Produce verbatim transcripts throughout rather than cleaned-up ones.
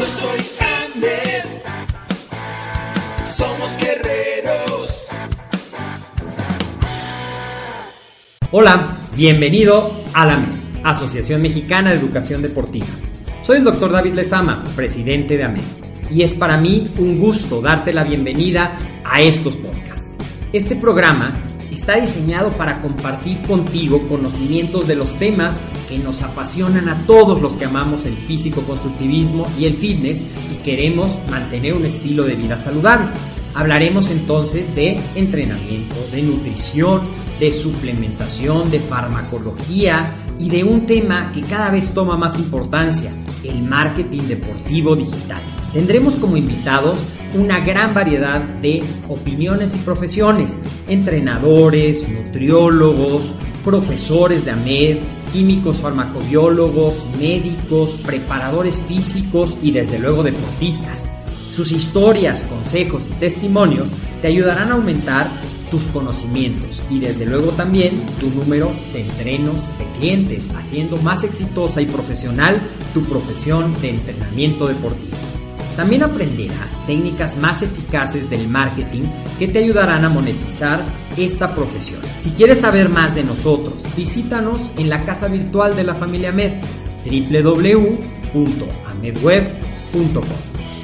soy Ahmed. Somos guerreros. Hola, bienvenido a la AMED, Asociación Mexicana de Educación Deportiva. Soy el doctor David Lezama, presidente de AMED, y es para mí un gusto darte la bienvenida a estos podcasts. Este programa está diseñado para compartir contigo conocimientos de los temas que nos apasionan a todos los que amamos el físico-constructivismo y el fitness y queremos mantener un estilo de vida saludable. Hablaremos entonces de entrenamiento, de nutrición, de suplementación, de farmacología y de un tema que cada vez toma más importancia, el marketing deportivo digital. Tendremos como invitados una gran variedad de opiniones y profesiones, entrenadores, nutriólogos, profesores de AMED, químicos farmacobiólogos, médicos, preparadores físicos y desde luego deportistas. Sus historias, consejos y testimonios te ayudarán a aumentar tus conocimientos y desde luego también tu número de entrenos de clientes, haciendo más exitosa y profesional tu profesión de entrenamiento deportivo. También aprenderás técnicas más eficaces del marketing que te ayudarán a monetizar esta profesión. Si quieres saber más de nosotros, visítanos en la casa virtual de la familia AMED, doble u doble u doble u punto amedweb punto com.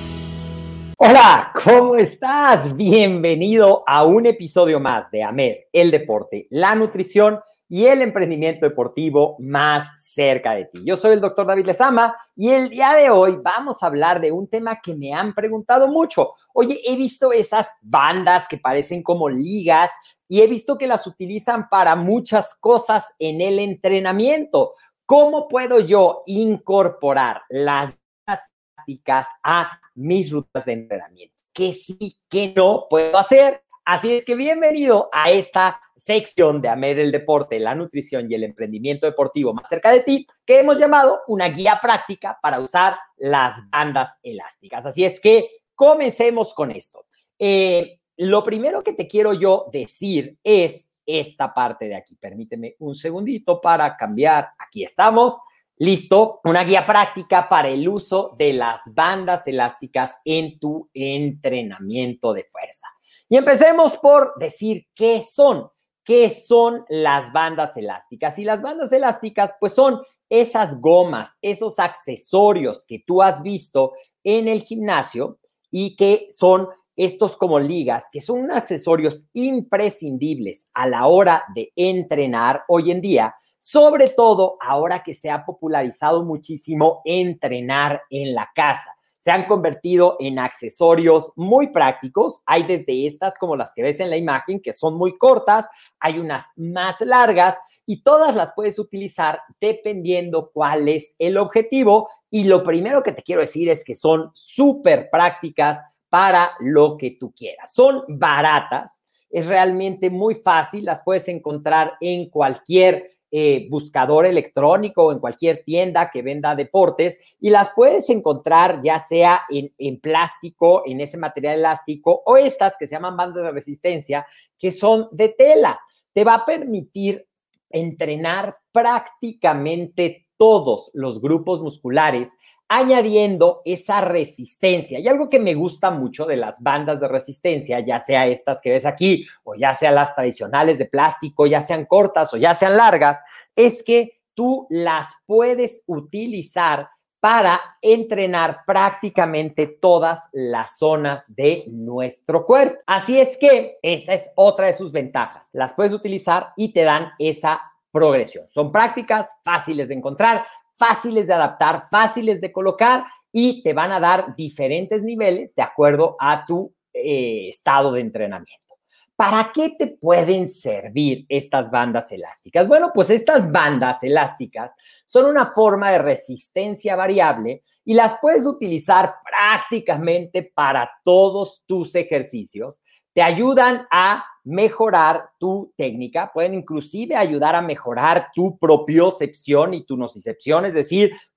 Hola, ¿cómo estás? Bienvenido a un episodio más de AMED, el deporte, la nutrición y el emprendimiento deportivo más cerca de ti. Yo soy el doctor David Lezama y el día de hoy vamos a hablar de un tema que me han preguntado mucho. Oye, he visto esas bandas que parecen como ligas y he visto que las utilizan para muchas cosas en el entrenamiento. ¿Cómo puedo yo incorporar las tácticas a mis rutas de entrenamiento? ¿Qué sí, qué no puedo hacer? Así es que bienvenido a esta sección de AMED, el deporte, la nutrición y el emprendimiento deportivo más cerca de ti, que hemos llamado una guía práctica para usar las bandas elásticas. Así es que comencemos con esto. Eh, lo primero que te quiero yo decir es esta parte de aquí. Permíteme un segundito para cambiar. Aquí estamos. Listo, una guía práctica para el uso de las bandas elásticas en tu entrenamiento de fuerza. Y empecemos por decir qué son, qué son las bandas elásticas. Y las bandas elásticas, pues son esas gomas, esos accesorios que tú has visto en el gimnasio y que son estos como ligas, que son accesorios imprescindibles a la hora de entrenar hoy en día. Sobre todo ahora que se ha popularizado muchísimo entrenar en la casa. Se han convertido en accesorios muy prácticos. Hay desde estas como las que ves en la imagen, que son muy cortas. Hay unas más largas y todas las puedes utilizar dependiendo cuál es el objetivo. Y lo primero que te quiero decir es que son súper prácticas para lo que tú quieras. Son baratas. Es realmente muy fácil. Las puedes encontrar en cualquier Eh, buscador electrónico o en cualquier tienda que venda deportes y las puedes encontrar ya sea en, en plástico, en ese material elástico o estas que se llaman bandas de resistencia que son de tela. Te va a permitir entrenar prácticamente todos los grupos musculares añadiendo esa resistencia. Y algo que me gusta mucho de las bandas de resistencia, ya sea estas que ves aquí, o ya sean las tradicionales de plástico, ya sean cortas o ya sean largas, es que tú las puedes utilizar para entrenar prácticamente todas las zonas de nuestro cuerpo. Así es que esa es otra de sus ventajas. Las puedes utilizar y te dan esa progresión. Son prácticas, fáciles de encontrar, fáciles de adaptar, fáciles de colocar y te van a dar diferentes niveles de acuerdo a tu eh, estado de entrenamiento. ¿Para qué te pueden servir estas bandas elásticas? Bueno, pues estas bandas elásticas son una forma de resistencia variable y las puedes utilizar prácticamente para todos tus ejercicios. Te ayudan a mejorar tu técnica, pueden inclusive ayudar a mejorar tu propiocepción y tu nocicepción, es decir,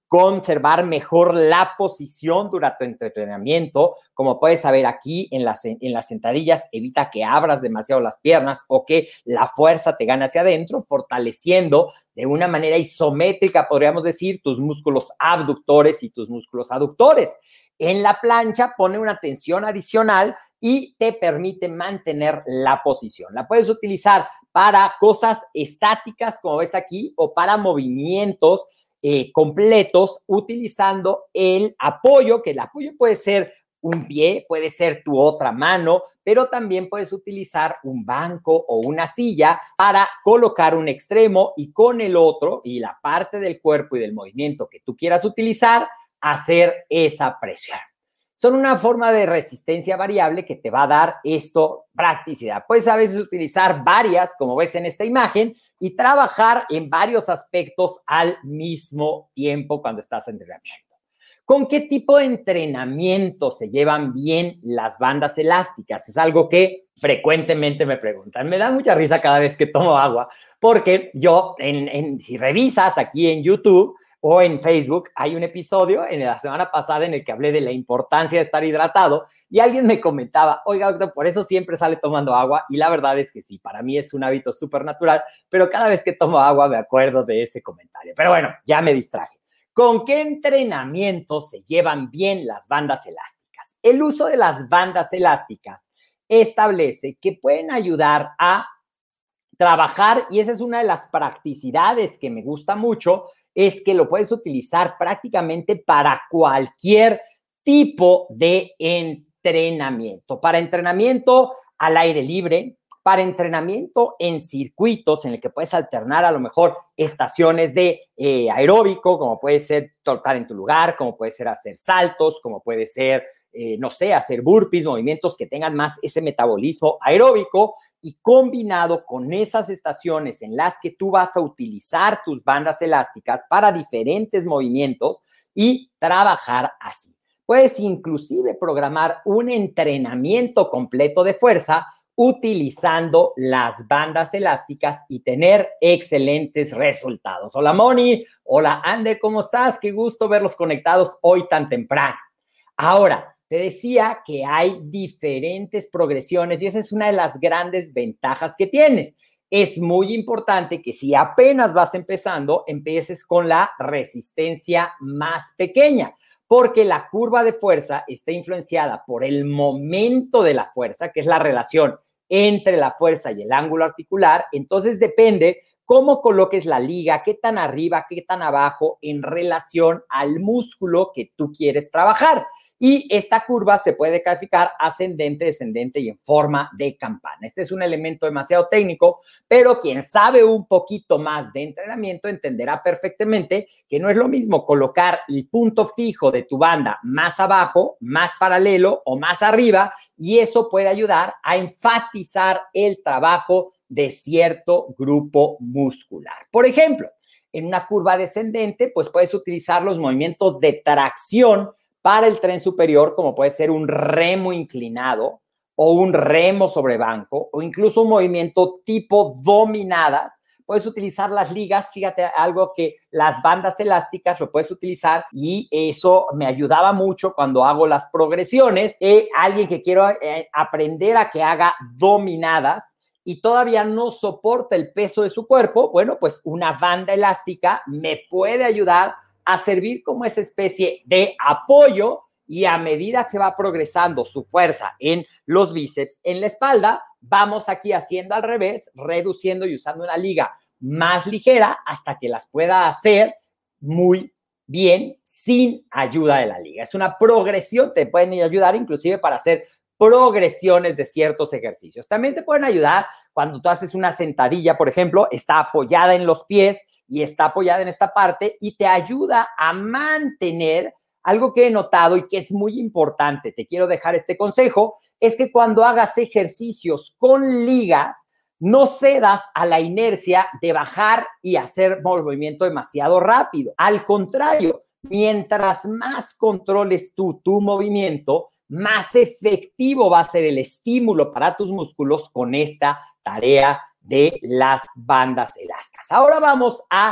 conservar mejor la posición durante tu entrenamiento. Como puedes saber aquí en las, en las sentadillas, evita que abras demasiado las piernas o que la fuerza te gane hacia adentro, fortaleciendo de una manera isométrica, podríamos decir, tus músculos abductores y tus músculos aductores. En la plancha pone una tensión adicional y te permite mantener la posición. La puedes utilizar para cosas estáticas, como ves aquí, o para movimientos Eh, completos utilizando el apoyo, que el apoyo puede ser un pie, puede ser tu otra mano, pero también puedes utilizar un banco o una silla para colocar un extremo y con el otro y la parte del cuerpo y del movimiento que tú quieras utilizar, hacer esa presión. Son una forma de resistencia variable que te va a dar esto practicidad. Puedes a veces utilizar varias, como ves en esta imagen, y trabajar en varios aspectos al mismo tiempo cuando estás en entrenamiento. ¿Con qué tipo de entrenamiento se llevan bien las bandas elásticas? Es algo que frecuentemente me preguntan. Me da mucha risa cada vez que tomo agua, porque yo, en, en, si revisas aquí en YouTube o en Facebook, hay un episodio en la semana pasada en el que hablé de la importancia de estar hidratado y alguien me comentaba, oiga, doctor, por eso siempre sale tomando agua, y la verdad es que sí, para mí es un hábito súper natural, pero cada vez que tomo agua me acuerdo de ese comentario. Pero bueno, ya me distraje. ¿Con qué entrenamiento se llevan bien las bandas elásticas? El uso de las bandas elásticas establece que pueden ayudar a trabajar, y esa es una de las practicidades que me gusta mucho, es que lo puedes utilizar prácticamente para cualquier tipo de entrenamiento. Para entrenamiento al aire libre, para entrenamiento en circuitos en el que puedes alternar a lo mejor estaciones de eh, aeróbico, como puede ser trotar en tu lugar, como puede ser hacer saltos, como puede ser, eh, no sé, hacer burpees, movimientos que tengan más ese metabolismo aeróbico, y combinado con esas estaciones en las que tú vas a utilizar tus bandas elásticas para diferentes movimientos y trabajar así. Puedes inclusive programar un entrenamiento completo de fuerza utilizando las bandas elásticas y tener excelentes resultados. Hola Moni, hola Ander, ¿cómo estás? Qué gusto verlos conectados hoy tan temprano. Ahora, te decía que hay diferentes progresiones y esa es una de las grandes ventajas que tienes. Es muy importante que si apenas vas empezando, empieces con la resistencia más pequeña, porque la curva de fuerza está influenciada por el momento de la fuerza, que es la relación entre la fuerza y el ángulo articular. Entonces depende cómo coloques la liga, qué tan arriba, qué tan abajo en relación al músculo que tú quieres trabajar. Y esta curva se puede calificar ascendente, descendente y en forma de campana. Este es un elemento demasiado técnico, pero quien sabe un poquito más de entrenamiento entenderá perfectamente que no es lo mismo colocar el punto fijo de tu banda más abajo, más paralelo o más arriba, y eso puede ayudar a enfatizar el trabajo de cierto grupo muscular. Por ejemplo, en una curva descendente, pues puedes utilizar los movimientos de tracción para el tren superior, como puede ser un remo inclinado o un remo sobre banco o incluso un movimiento tipo dominadas. Puedes utilizar las ligas, fíjate, algo que las bandas elásticas lo puedes utilizar y eso me ayudaba mucho cuando hago las progresiones. Eh, alguien que quiero eh, aprender a que haga dominadas y todavía no soporta el peso de su cuerpo, bueno, pues una banda elástica me puede ayudar a servir como esa especie de apoyo, y a medida que va progresando su fuerza en los bíceps, en la espalda, vamos aquí haciendo al revés, reduciendo y usando una liga más ligera hasta que las pueda hacer muy bien sin ayuda de la liga. Es una progresión, te pueden ayudar inclusive para hacer progresiones de ciertos ejercicios. También te pueden ayudar cuando tú haces una sentadilla, por ejemplo, está apoyada en los pies y está apoyada en esta parte y te ayuda a mantener algo que he notado y que es muy importante. Te quiero dejar este consejo, es que cuando hagas ejercicios con ligas, no cedas a la inercia de bajar y hacer movimiento demasiado rápido. Al contrario, mientras más controles tú tu movimiento, más efectivo va a ser el estímulo para tus músculos con esta tarea de las bandas elásticas. Ahora vamos a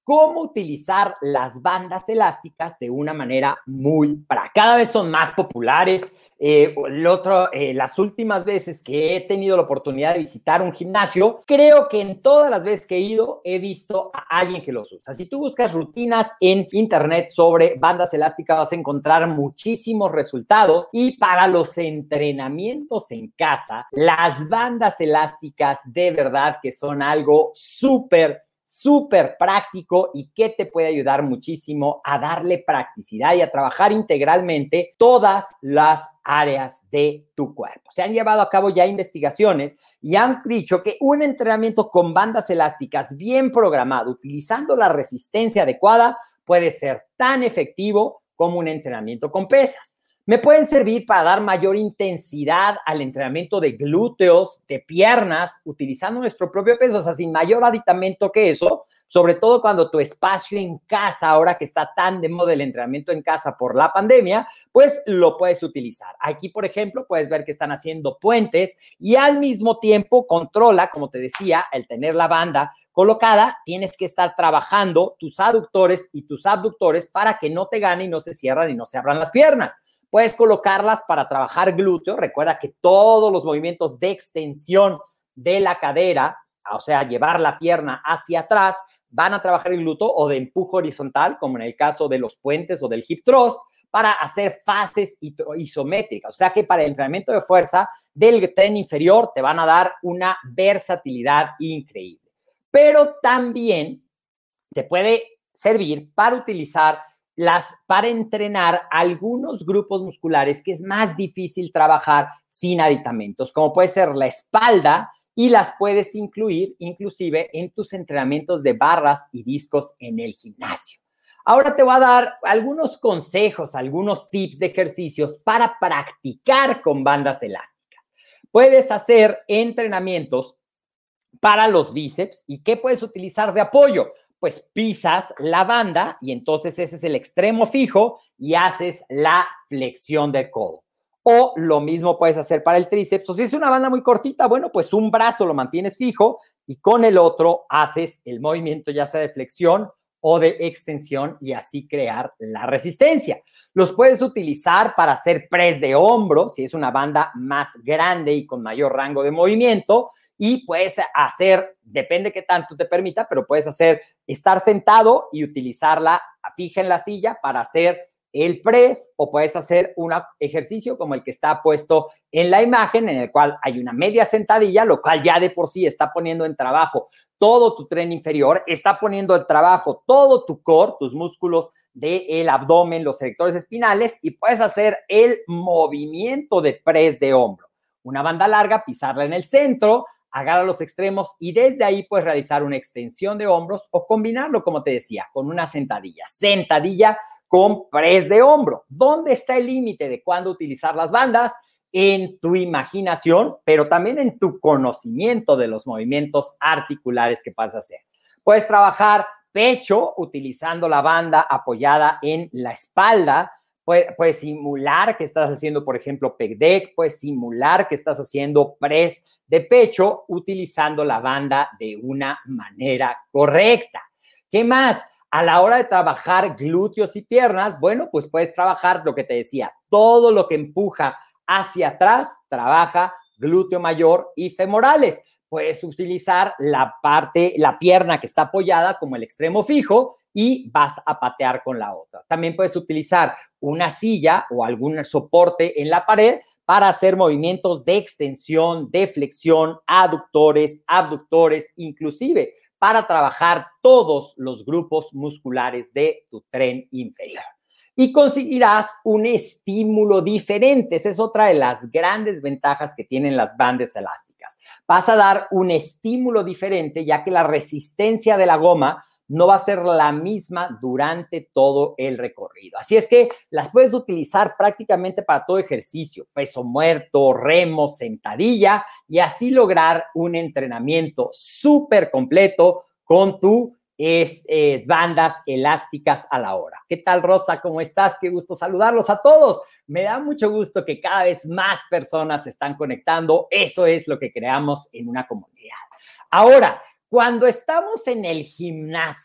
cómo utilizar las bandas elásticas de una manera muy práctica. Cada vez son más populares. Eh, el otro, eh, las últimas veces que he tenido la oportunidad de visitar un gimnasio, creo que en todas las veces que he ido, he visto a alguien que los usa. Si tú buscas rutinas en internet sobre bandas elásticas, vas a encontrar muchísimos resultados. Y para los entrenamientos en casa, las bandas elásticas de verdad que son algo súper súper práctico y que te puede ayudar muchísimo a darle practicidad y a trabajar integralmente todas las áreas de tu cuerpo. Se han llevado a cabo ya investigaciones y han dicho que un entrenamiento con bandas elásticas bien programado, utilizando la resistencia adecuada, puede ser tan efectivo como un entrenamiento con pesas. Me pueden servir para dar mayor intensidad al entrenamiento de glúteos, de piernas, utilizando nuestro propio peso, o sea, sin mayor aditamento que eso, sobre todo cuando tu espacio en casa, ahora que está tan de moda el entrenamiento en casa por la pandemia, pues lo puedes utilizar. Aquí, por ejemplo, puedes ver que están haciendo puentes y al mismo tiempo controla, como te decía, el tener la banda colocada, tienes que estar trabajando tus aductores y tus abductores para que no te gane y no se cierran y no se abran las piernas. Puedes colocarlas para trabajar glúteo. Recuerda que todos los movimientos de extensión de la cadera, o sea, llevar la pierna hacia atrás, van a trabajar el glúteo, o de empujo horizontal, como en el caso de los puentes o del hip thrust, para hacer fases isométricas. O sea que para el entrenamiento de fuerza del tren inferior te van a dar una versatilidad increíble. Pero también te puede servir para utilizar Las, para entrenar algunos grupos musculares que es más difícil trabajar sin aditamentos, como puede ser la espalda, y las puedes incluir inclusive en tus entrenamientos de barras y discos en el gimnasio. Ahora te voy a dar algunos consejos, algunos tips de ejercicios para practicar con bandas elásticas. Puedes hacer entrenamientos para los bíceps. ¿Y qué puedes utilizar de apoyo? Pues pisas la banda y entonces ese es el extremo fijo y haces la flexión del codo. O lo mismo puedes hacer para el tríceps. O si es una banda muy cortita, bueno, pues un brazo lo mantienes fijo y con el otro haces el movimiento ya sea de flexión o de extensión y así crear la resistencia. Los puedes utilizar para hacer press de hombro, si es una banda más grande y con mayor rango de movimiento. Y puedes hacer, depende qué tanto te permita, pero puedes hacer estar sentado y utilizarla fija en la silla para hacer el press, o puedes hacer un ejercicio como el que está puesto en la imagen, en el cual hay una media sentadilla, lo cual ya de por sí está poniendo en trabajo todo tu tren inferior, está poniendo en trabajo todo tu core, tus músculos del abdomen, los erectores espinales, y puedes hacer el movimiento de press de hombro. Una banda larga, pisarla en el centro, agarra los extremos y desde ahí puedes realizar una extensión de hombros o combinarlo, como te decía, con una sentadilla. Sentadilla con press de hombro. ¿Dónde está el límite de cuándo utilizar las bandas? En tu imaginación, pero también en tu conocimiento de los movimientos articulares que puedes hacer. Puedes trabajar pecho utilizando la banda apoyada en la espalda. Puedes, puedes simular que estás haciendo, por ejemplo, pec deck. Puedes simular que estás haciendo press de pecho utilizando la banda de una manera correcta. ¿Qué más? A la hora de trabajar glúteos y piernas, bueno, pues puedes trabajar lo que te decía, todo lo que empuja hacia atrás, trabaja glúteo mayor y femorales. Puedes utilizar la parte, la pierna que está apoyada como el extremo fijo y vas a patear con la otra. También puedes utilizar una silla o algún soporte en la pared para hacer movimientos de extensión, de flexión, aductores, abductores, inclusive para trabajar todos los grupos musculares de tu tren inferior. Y conseguirás un estímulo diferente. Esa es otra de las grandes ventajas que tienen las bandas elásticas. Vas a dar un estímulo diferente, ya que la resistencia de la goma no va a ser la misma durante todo el recorrido. Así es que las puedes utilizar prácticamente para todo ejercicio, peso muerto, remo, sentadilla, y así lograr un entrenamiento súper completo con tu es, es, bandas elásticas a la hora. ¿Qué tal, Rosa? ¿Cómo estás? Qué gusto saludarlos a todos. Me da mucho gusto que cada vez más personas se están conectando. Eso es lo que creamos en una comunidad. Ahora, cuando estamos en el gimnasio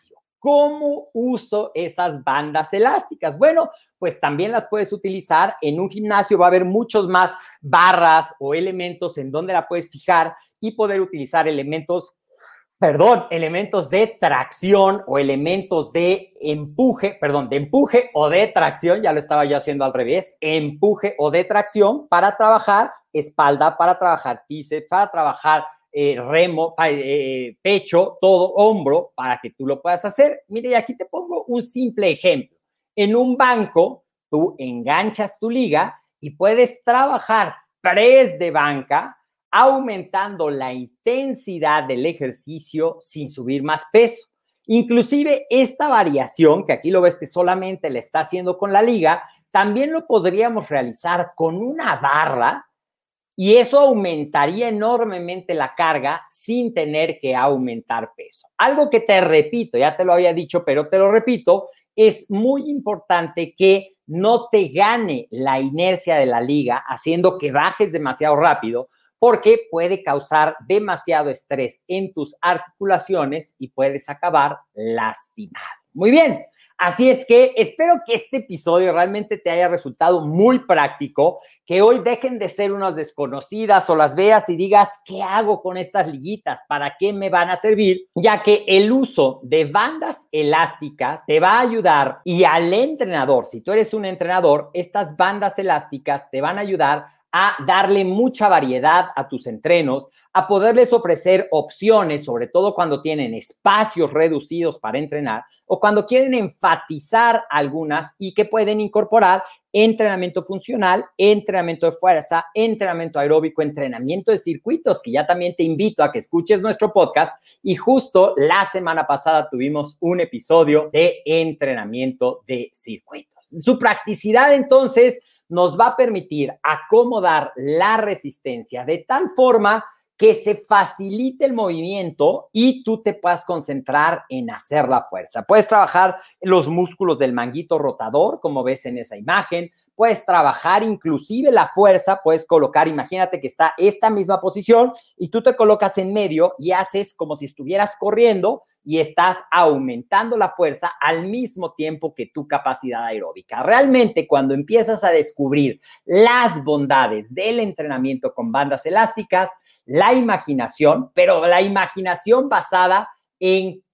¿Cómo uso esas bandas elásticas? Bueno, pues también las puedes utilizar en un gimnasio. Va a haber muchos más barras o elementos en donde la puedes fijar y poder utilizar elementos, perdón, elementos de tracción o elementos de empuje, perdón, de empuje o de tracción. Ya lo estaba yo haciendo al revés, empuje o de tracción para trabajar espalda, para trabajar bíceps, para trabajar Eh, remo, eh, pecho, todo, hombro, para que tú lo puedas hacer. Mire, y aquí te pongo un simple ejemplo. En un banco, tú enganchas tu liga y puedes trabajar press de banca, aumentando la intensidad del ejercicio sin subir más peso. Inclusive esta variación, que aquí lo ves que solamente le está haciendo con la liga, también lo podríamos realizar con una barra, y eso aumentaría enormemente la carga sin tener que aumentar peso. Algo que te repito, ya te lo había dicho, pero te lo repito, es muy importante que no te gane la inercia de la liga haciendo que bajes demasiado rápido, porque puede causar demasiado estrés en tus articulaciones y puedes acabar lastimado. Muy bien. Así es que espero que este episodio realmente te haya resultado muy práctico, que hoy dejen de ser unas desconocidas o las veas y digas, ¿qué hago con estas liguitas? ¿Para qué me van a servir? Ya que el uso de bandas elásticas te va a ayudar, y al entrenador, si tú eres un entrenador, estas bandas elásticas te van a ayudar a darle mucha variedad a tus entrenos, a poderles ofrecer opciones, sobre todo cuando tienen espacios reducidos para entrenar o cuando quieren enfatizar algunas y que pueden incorporar entrenamiento funcional, entrenamiento de fuerza, entrenamiento aeróbico, entrenamiento de circuitos, que ya también te invito a que escuches nuestro podcast. Y justo la semana pasada tuvimos un episodio de entrenamiento de circuitos. Su practicidad, entonces, nos va a permitir acomodar la resistencia de tal forma que se facilite el movimiento y tú te puedas concentrar en hacer la fuerza. Puedes trabajar los músculos del manguito rotador, como ves en esa imagen. Puedes trabajar inclusive la fuerza, puedes colocar, imagínate que está esta misma posición y tú te colocas en medio y haces como si estuvieras corriendo y estás aumentando la fuerza al mismo tiempo que tu capacidad aeróbica. Realmente, cuando empiezas a descubrir las bondades del entrenamiento con bandas elásticas, la imaginación, pero la imaginación basada en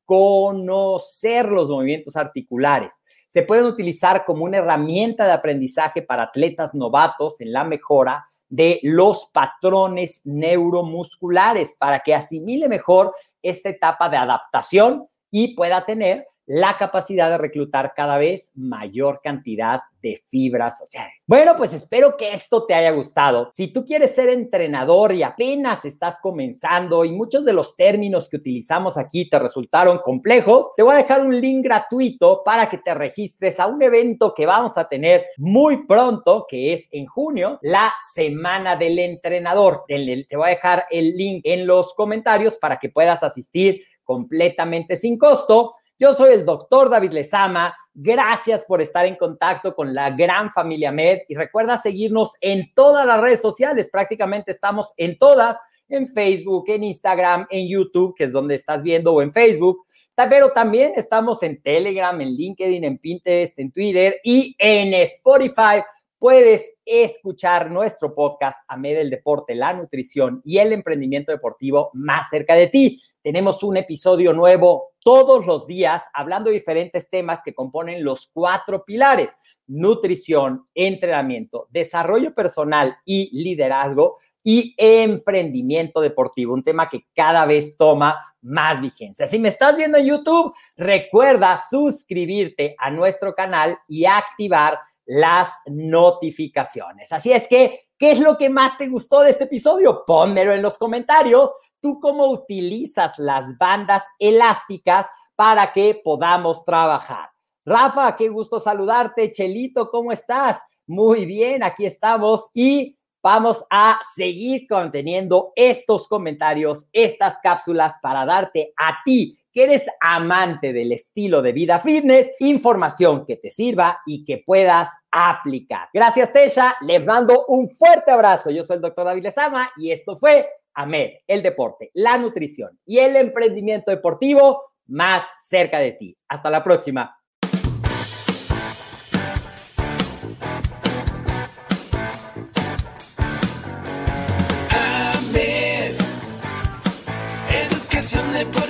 conocer los movimientos articulares, se pueden utilizar como una herramienta de aprendizaje para atletas novatos en la mejora de los patrones neuromusculares para que asimile mejor esta etapa de adaptación y pueda tener la capacidad de reclutar cada vez mayor cantidad de fibras sociales. Bueno, pues espero que esto te haya gustado. Si tú quieres ser entrenador y apenas estás comenzando y muchos de los términos que utilizamos aquí te resultaron complejos, te voy a dejar un link gratuito para que te registres a un evento que vamos a tener muy pronto, que es en junio, la Semana del Entrenador. Te voy a dejar el link en los comentarios para que puedas asistir completamente sin costo. Yo soy el doctor David Lezama. Gracias por estar en contacto con la gran familia Med y recuerda seguirnos en todas las redes sociales. Prácticamente estamos en todas, en Facebook, en Instagram, en YouTube, que es donde estás viendo, o en Facebook. Pero también estamos en Telegram, en LinkedIn, en Pinterest, en Twitter y en Spotify. Puedes escuchar nuestro podcast AMED, el deporte, la nutrición y el emprendimiento deportivo más cerca de ti. Tenemos un episodio nuevo todos los días hablando de diferentes temas que componen los cuatro pilares: nutrición, entrenamiento, desarrollo personal y liderazgo, y emprendimiento deportivo, un tema que cada vez toma más vigencia. Si me estás viendo en YouTube, recuerda suscribirte a nuestro canal y activar las notificaciones. Así es que, ¿qué es lo que más te gustó de este episodio? Pónmelo en los comentarios. ¿Tú cómo utilizas las bandas elásticas para que podamos trabajar? Rafa, qué gusto saludarte. Chelito, ¿cómo estás? Muy bien, aquí estamos y vamos a seguir conteniendo estos comentarios, estas cápsulas para darte a ti, que eres amante del estilo de vida fitness, información que te sirva y que puedas aplicar. Gracias, Tesha. Les mando un fuerte abrazo. Yo soy el doctor David Lezama y esto fue AMED, el deporte, la nutrición y el emprendimiento deportivo más cerca de ti. Hasta la próxima. Educación deportiva.